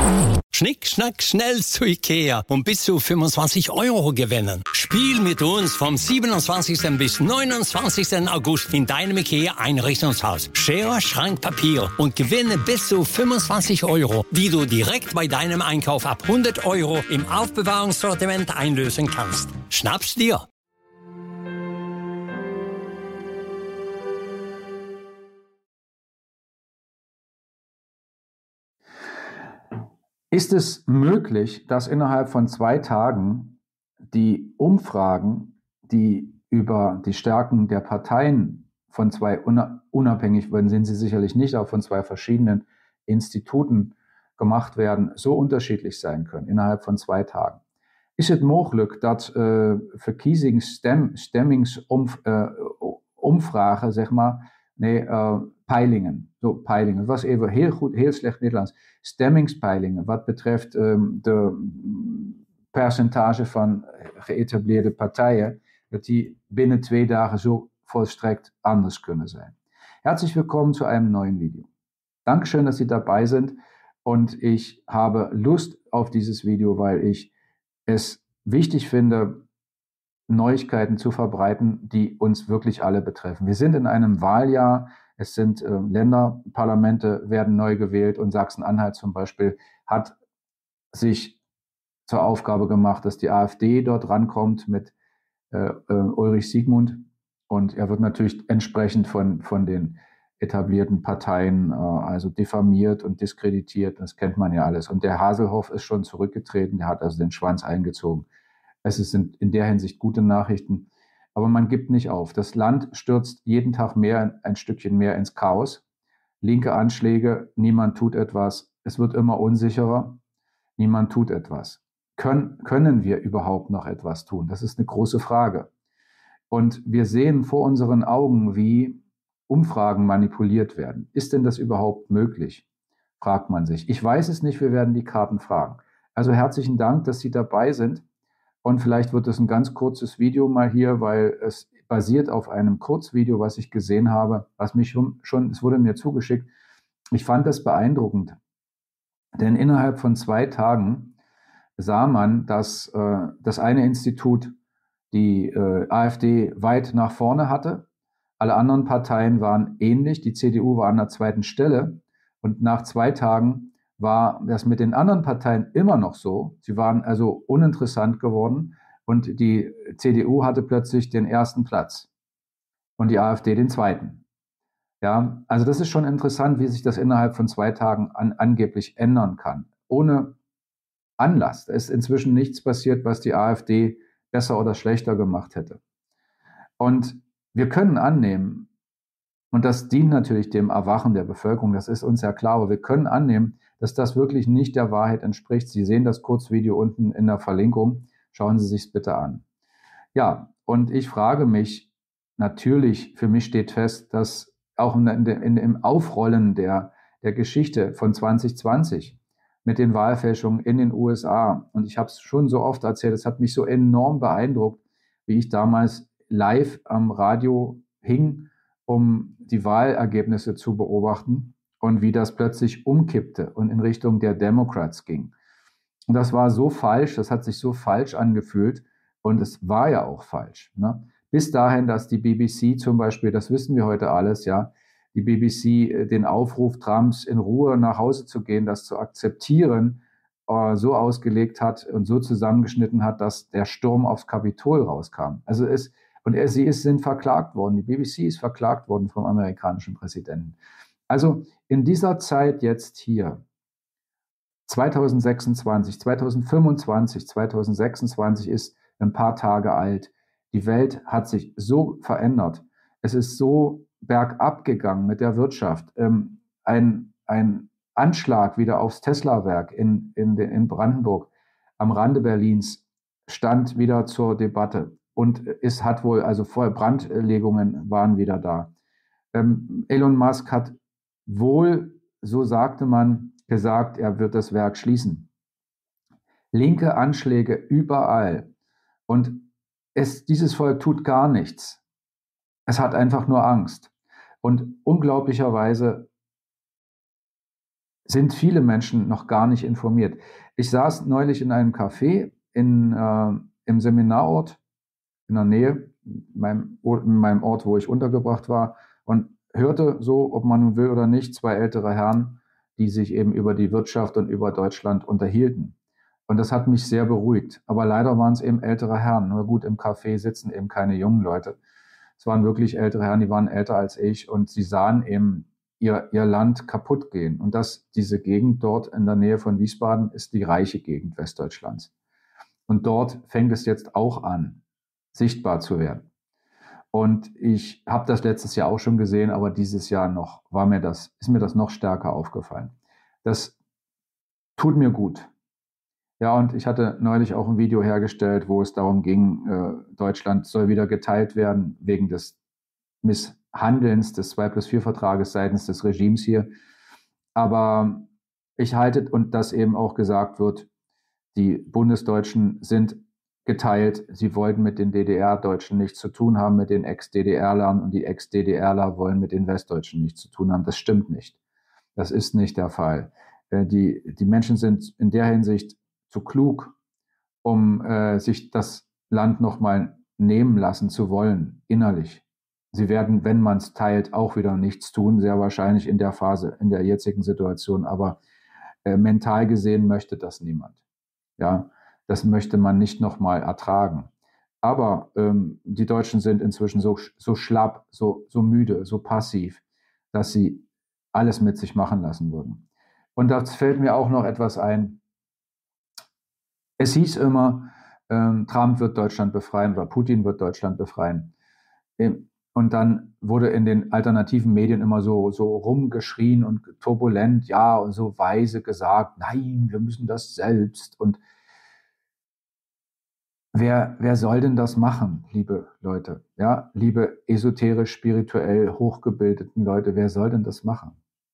Schnick, schnack, schnell zu Ikea und bis zu 25 € gewinnen. Spiel mit uns vom 27. bis 29. August in deinem Ikea-Einrichtungshaus. Schere, Schrank, Papier und gewinne bis zu 25 €, die du direkt bei deinem Einkauf ab 100 € im Aufbewahrungssortiment einlösen kannst. Schnapp's dir! Ist es möglich, dass innerhalb von 2 Tagen die Umfragen, die über die Stärken der Parteien von 2 unabhängig, sind sie sicherlich nicht, aber von 2 verschiedenen Instituten gemacht werden, so unterschiedlich sein können innerhalb von 2 Tagen? Is het mogelijk dat verkiezingsumvragen, zeg maar, peilingen. So, peilingen. Het was even heel slecht Nederlands. Stemmingspeilingen, wat betreft de percentage van geëtableerde partijen, dat die binnen 2 Tagen so vollstreckt anders können sein. Herzlich willkommen zu einem neuen Video. Dankeschön, dass Sie dabei sind und ich habe Lust auf dieses Video, weil ich es wichtig finde, Neuigkeiten zu verbreiten, die uns wirklich alle betreffen. Wir sind in einem Wahljahr, es sind Länderparlamente werden neu gewählt und Sachsen-Anhalt zum Beispiel hat sich zur Aufgabe gemacht, dass die AfD dort rankommt mit Ulrich Siegmund und er wird natürlich entsprechend von den etablierten Parteien also diffamiert und diskreditiert, das kennt man ja alles. Und der Haselhoff ist schon zurückgetreten, der hat also den Schwanz eingezogen. Es sind in der Hinsicht gute Nachrichten, aber man gibt nicht auf. Das Land stürzt jeden Tag ein Stückchen mehr ins Chaos. Linke Anschläge, niemand tut etwas. Es wird immer unsicherer, niemand tut etwas. Können wir überhaupt noch etwas tun? Das ist eine große Frage. Und wir sehen vor unseren Augen, wie Umfragen manipuliert werden. Ist denn das überhaupt möglich? Fragt man sich. Ich weiß es nicht, wir werden die Karten fragen. Also herzlichen Dank, dass Sie dabei sind. Und vielleicht wird es ein ganz kurzes Video mal hier, weil es basiert auf einem Kurzvideo, was ich gesehen habe, was mich schon, es wurde mir zugeschickt. Ich fand das beeindruckend, denn innerhalb von 2 Tagen sah man, dass das eine Institut die AfD weit nach vorne hatte. Alle anderen Parteien waren ähnlich. Die CDU war an der 2. Stelle und nach 2 Tagen war das mit den anderen Parteien immer noch so. Sie waren also uninteressant geworden und die CDU hatte plötzlich den 1. Platz und die AfD den 2. Ja, also das ist schon interessant, wie sich das innerhalb von 2 Tagen angeblich ändern kann. Ohne Anlass. Da ist inzwischen nichts passiert, was die AfD besser oder schlechter gemacht hätte. Und wir können annehmen, und das dient natürlich dem Erwachen der Bevölkerung, das ist uns ja klar, aber wir können annehmen, dass das wirklich nicht der Wahrheit entspricht. Sie sehen das Kurzvideo unten in der Verlinkung. Schauen Sie sich es bitte an. Ja, und ich frage mich, natürlich, für mich steht fest, dass auch im Aufrollen der Geschichte von 2020 mit den Wahlfälschungen in den USA, und ich habe es schon so oft erzählt, es hat mich so enorm beeindruckt, wie ich damals live am Radio hing, um die Wahlergebnisse zu beobachten und wie das plötzlich umkippte und in Richtung der Democrats ging. Und das war so falsch, das hat sich so falsch angefühlt und es war ja auch falsch. Ne? Bis dahin, dass die BBC zum Beispiel, das wissen wir heute alles, ja, die BBC den Aufruf Trumps in Ruhe nach Hause zu gehen, das zu akzeptieren, so ausgelegt hat und so zusammengeschnitten hat, dass der Sturm aufs Kapitol rauskam. Also sie sind verklagt worden, die BBC ist verklagt worden vom amerikanischen Präsidenten. Also in dieser Zeit jetzt hier, 2026, 2025, 2026 ist ein paar Tage alt. Die Welt hat sich so verändert. Es ist so bergab gegangen mit der Wirtschaft. Ein Anschlag wieder aufs Tesla-Werk in Brandenburg am Rande Berlins stand wieder zur Debatte. Und es hat wohl, also Brandlegungen waren wieder da. Elon Musk hat wohl, so sagte man, gesagt, er wird das Werk schließen. Linke Anschläge überall. Und dieses Volk tut gar nichts. Es hat einfach nur Angst. Und unglaublicherweise sind viele Menschen noch gar nicht informiert. Ich saß neulich in einem Café im Seminarort in der Nähe, in meinem Ort, wo ich untergebracht war, und hörte so, ob man nun will oder nicht, zwei ältere Herren, die sich eben über die Wirtschaft und über Deutschland unterhielten. Und das hat mich sehr beruhigt. Aber leider waren es eben ältere Herren. Nur gut, im Café sitzen eben keine jungen Leute. Es waren wirklich ältere Herren, die waren älter als ich und sie sahen eben ihr Land kaputt gehen. Und diese Gegend dort in der Nähe von Wiesbaden ist die reiche Gegend Westdeutschlands. Und dort fängt es jetzt auch an, sichtbar zu werden. Und ich habe das letztes Jahr auch schon gesehen, aber dieses Jahr noch ist mir das noch stärker aufgefallen. Das tut mir gut. Ja, und ich hatte neulich auch ein Video hergestellt, wo es darum ging, Deutschland soll wieder geteilt werden wegen des Misshandelns des 2+4-Vertrages seitens des Regimes hier. Aber ich halte, und dass eben auch gesagt wird, die Bundesdeutschen sind geteilt. Sie wollten mit den DDR-Deutschen nichts zu tun haben, mit den Ex-DDR-Lern, und die Ex-DDRler wollen mit den Westdeutschen nichts zu tun haben. Das stimmt nicht. Das ist nicht der Fall. Die Menschen sind in der Hinsicht zu klug, um sich das Land nochmal nehmen lassen zu wollen, innerlich. Sie werden, wenn man es teilt, auch wieder nichts tun, sehr wahrscheinlich in der Phase, in der jetzigen Situation, aber mental gesehen möchte das niemand. Ja, das möchte man nicht nochmal ertragen. Aber die Deutschen sind inzwischen so schlapp, so müde, so passiv, dass sie alles mit sich machen lassen würden. Und da fällt mir auch noch etwas ein. Es hieß immer, Trump wird Deutschland befreien oder Putin wird Deutschland befreien. Und dann wurde in den alternativen Medien immer so rumgeschrien und turbulent, ja, und so weise gesagt, nein, wir müssen das selbst. Und wer soll denn das machen, liebe Leute? Ja, liebe esoterisch, spirituell hochgebildeten Leute, wer soll denn das machen?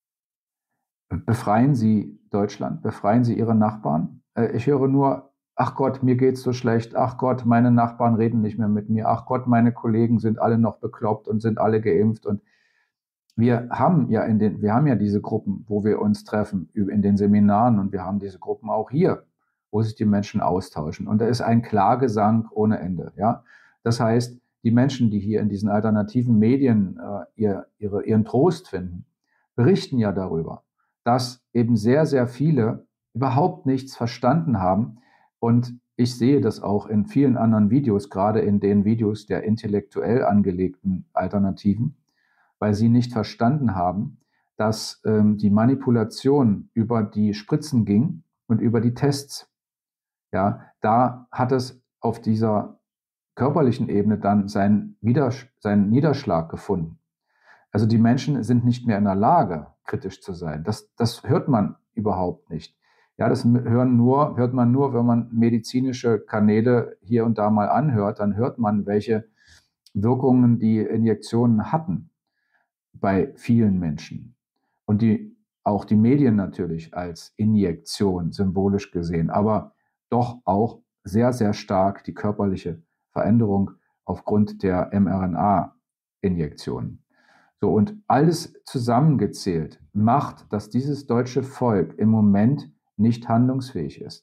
Befreien Sie Deutschland, befreien Sie Ihre Nachbarn? Ich höre nur, ach Gott, mir geht's so schlecht, ach Gott, meine Nachbarn reden nicht mehr mit mir, ach Gott, meine Kollegen sind alle noch bekloppt und sind alle geimpft. Und wir haben ja diese Gruppen, wo wir uns treffen, in den Seminaren, und wir haben diese Gruppen auch hier, wo sich die Menschen austauschen. Und da ist ein Klagesang ohne Ende. Ja? Das heißt, die Menschen, die hier in diesen alternativen Medien ihren Trost finden, berichten ja darüber, dass eben sehr, sehr viele überhaupt nichts verstanden haben. Und ich sehe das auch in vielen anderen Videos, gerade in den Videos der intellektuell angelegten Alternativen, weil sie nicht verstanden haben, dass die Manipulation über die Spritzen ging und über die Tests. Ja, da hat es auf dieser körperlichen Ebene dann seinen Niederschlag gefunden. Also die Menschen sind nicht mehr in der Lage, kritisch zu sein. Das hört man überhaupt nicht. Ja, das hört man nur, wenn man medizinische Kanäle hier und da mal anhört, dann hört man, welche Wirkungen die Injektionen hatten bei vielen Menschen. Und auch die Medien natürlich als Injektion symbolisch gesehen, aber doch auch sehr, sehr stark die körperliche Veränderung aufgrund der mRNA-Injektionen. So, und alles zusammengezählt macht, dass dieses deutsche Volk im Moment nicht handlungsfähig ist.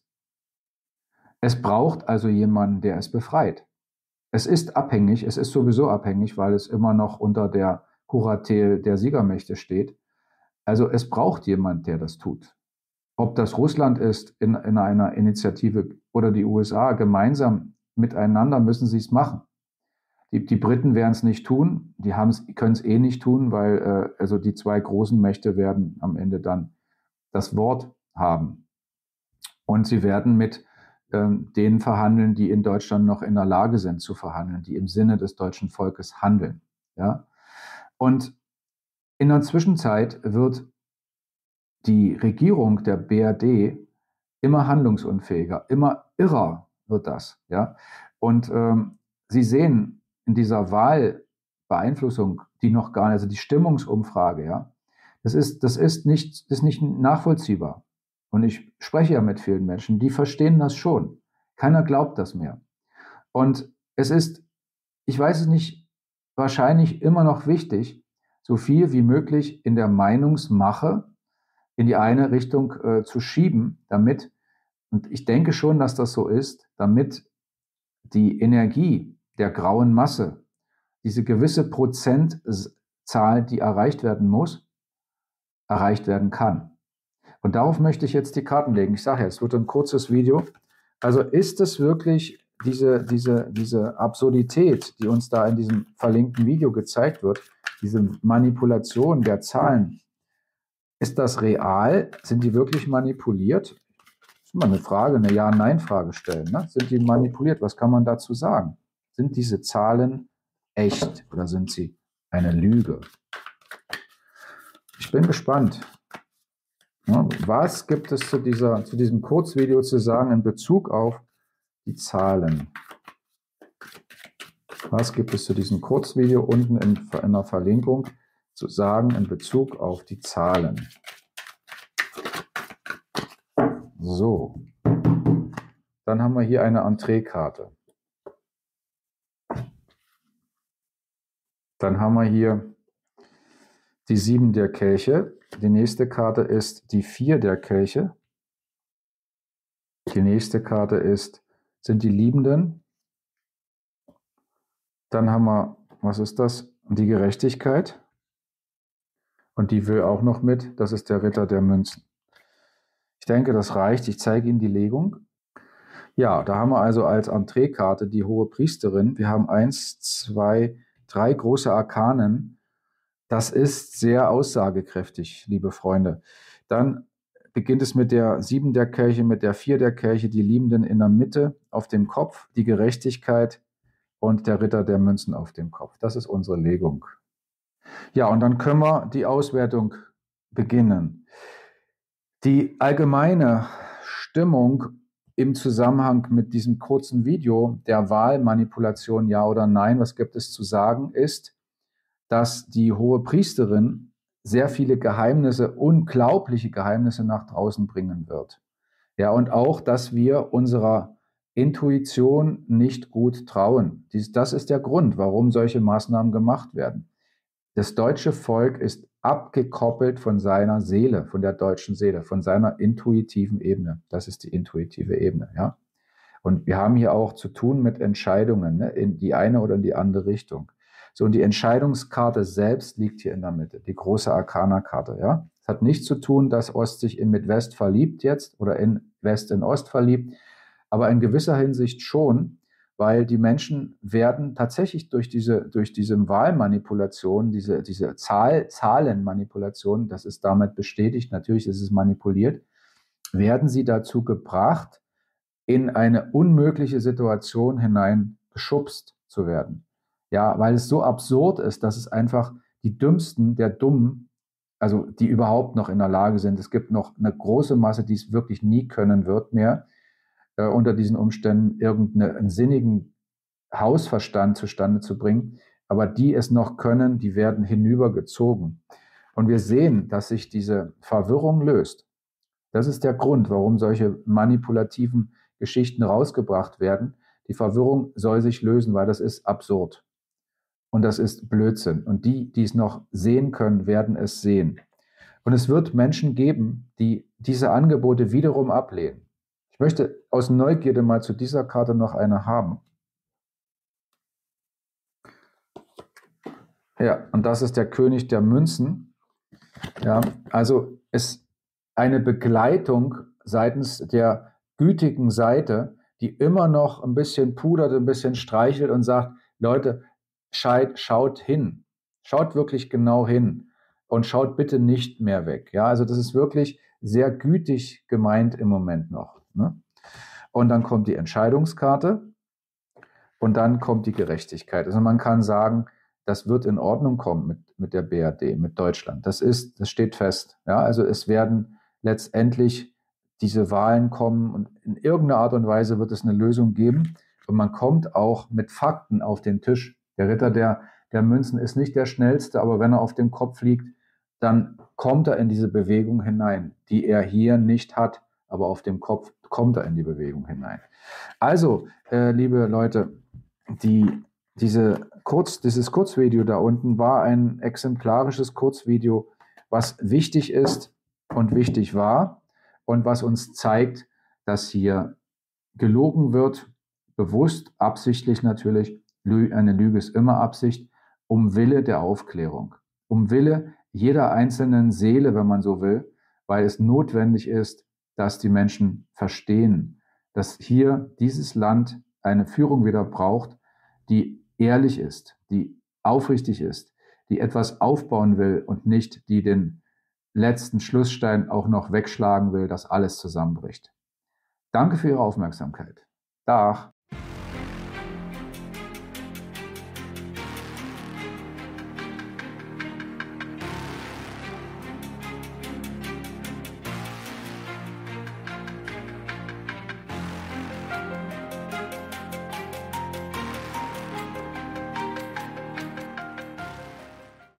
Es braucht also jemanden, der es befreit. Es ist sowieso abhängig, weil es immer noch unter der Kuratel der Siegermächte steht. Also es braucht jemand, der das tut. Ob das Russland ist in einer Initiative oder die USA, gemeinsam miteinander müssen sie es machen. Die Briten werden es nicht tun, die können es eh nicht tun, weil also die zwei großen Mächte werden am Ende dann das Wort haben. Und sie werden mit denen verhandeln, die in Deutschland noch in der Lage sind zu verhandeln, die im Sinne des deutschen Volkes handeln. Ja? Und in der Zwischenzeit wird die Regierung der BRD immer handlungsunfähiger, immer irrer wird das. Ja? Und Sie sehen in dieser Wahlbeeinflussung, die noch gar nicht, also die Stimmungsumfrage, ja, das ist nicht nachvollziehbar. Und ich spreche ja mit vielen Menschen, die verstehen das schon. Keiner glaubt das mehr. Und es ist, ich weiß es nicht, wahrscheinlich immer noch wichtig, so viel wie möglich in der Meinungsmache in die eine Richtung zu schieben, damit, und ich denke schon, dass das so ist, damit die Energie der grauen Masse, diese gewisse Prozentzahl, die erreicht werden muss, erreicht werden kann. Und darauf möchte ich jetzt die Karten legen. Ich sage ja, es wird ein kurzes Video. Also ist es wirklich diese Absurdität, die uns da in diesem verlinkten Video gezeigt wird, diese Manipulation der Zahlen, ist das real? Sind die wirklich manipuliert? Das ist mal eine Frage, eine Ja-Nein-Frage stellen. Ne? Sind die manipuliert? Was kann man dazu sagen? Sind diese Zahlen echt oder sind sie eine Lüge? Ich bin gespannt. Ja, was gibt es zu diesem Kurzvideo zu sagen in Bezug auf die Zahlen? Was gibt es zu diesem Kurzvideo unten in der Verlinkung zu sagen in Bezug auf die Zahlen? So, dann haben wir hier eine Entreekarte. Dann haben wir hier die 7 der Kelche. Die nächste Karte ist die 4 der Kelche. Die nächste Karte sind die Liebenden. Dann haben wir, was ist das? Die Gerechtigkeit. Und die will auch noch mit. Das ist der Ritter der Münzen. Ich denke, das reicht. Ich zeige Ihnen die Legung. Ja, da haben wir also als Entreekarte die hohe Priesterin. Wir haben 1, 2, 3 große Arkanen. Das ist sehr aussagekräftig, liebe Freunde. Dann beginnt es mit der 7 der Kelche, mit der 4 der Kelche, die Liebenden in der Mitte auf dem Kopf, die Gerechtigkeit und der Ritter der Münzen auf dem Kopf. Das ist unsere Legung. Ja, und dann können wir die Auswertung beginnen. Die allgemeine Stimmung im Zusammenhang mit diesem kurzen Video der Wahlmanipulation Ja oder Nein, was gibt es zu sagen, ist, dass die hohe Priesterin sehr viele Geheimnisse, unglaubliche Geheimnisse nach draußen bringen wird. Ja, und auch, dass wir unserer Intuition nicht gut trauen. Das ist der Grund, warum solche Maßnahmen gemacht werden. Das deutsche Volk ist abgekoppelt von seiner Seele, von der deutschen Seele, von seiner intuitiven Ebene. Das ist die intuitive Ebene, ja. Und wir haben hier auch zu tun mit Entscheidungen, ne, in die eine oder in die andere Richtung. So, und die Entscheidungskarte selbst liegt hier in der Mitte, die große Arkana-Karte, ja. Es hat nichts zu tun, dass Ost sich mit West verliebt jetzt oder in West in Ost verliebt, aber in gewisser Hinsicht schon, weil die Menschen werden tatsächlich durch diese Wahlmanipulation, diese Zahlenmanipulation, das ist damit bestätigt, natürlich ist es manipuliert, werden sie dazu gebracht, in eine unmögliche Situation hineingeschubst zu werden. Ja, weil es so absurd ist, dass es einfach die Dümmsten der Dummen, also die überhaupt noch in der Lage sind, es gibt noch eine große Masse, die es wirklich nie können wird mehr, unter diesen Umständen irgendeinen sinnigen Hausverstand zustande zu bringen, aber die es noch können, die werden hinübergezogen. Und wir sehen, dass sich diese Verwirrung löst. Das ist der Grund, warum solche manipulativen Geschichten rausgebracht werden. Die Verwirrung soll sich lösen, weil das ist absurd. Und das ist Blödsinn. Und die es noch sehen können, werden es sehen. Und es wird Menschen geben, die diese Angebote wiederum ablehnen. Ich möchte aus Neugierde mal zu dieser Karte noch eine haben. Ja, und das ist der König der Münzen. Ja, also ist eine Begleitung seitens der gütigen Seite, die immer noch ein bisschen pudert, ein bisschen streichelt und sagt, Leute, schaut hin, schaut wirklich genau hin und schaut bitte nicht mehr weg. Ja, also das ist wirklich sehr gütig gemeint im Moment noch. Ne? Und dann kommt die Entscheidungskarte und dann kommt die Gerechtigkeit. Also man kann sagen, das wird in Ordnung kommen mit der BRD, mit Deutschland. Das steht fest. Ja, also es werden letztendlich diese Wahlen kommen und in irgendeiner Art und Weise wird es eine Lösung geben. Und man kommt auch mit Fakten auf den Tisch. Der Ritter der Münzen ist nicht der schnellste, aber wenn er auf dem Kopf liegt, dann kommt er in diese Bewegung hinein, die er hier nicht hat, aber auf dem Kopf kommt er in die Bewegung hinein. Also, liebe Leute, dieses Kurzvideo da unten war ein exemplarisches Kurzvideo, was wichtig ist, und wichtig war und was uns zeigt, dass hier gelogen wird, bewusst, absichtlich natürlich. Eine Lüge ist immer Absicht, um Wille der Aufklärung, um Wille jeder einzelnen Seele, wenn man so will, weil es notwendig ist, dass die Menschen verstehen, dass hier dieses Land eine Führung wieder braucht, die ehrlich ist, die aufrichtig ist, die etwas aufbauen will und nicht die den letzten Schlussstein auch noch wegschlagen will, dass alles zusammenbricht. Danke für Ihre Aufmerksamkeit. Dag.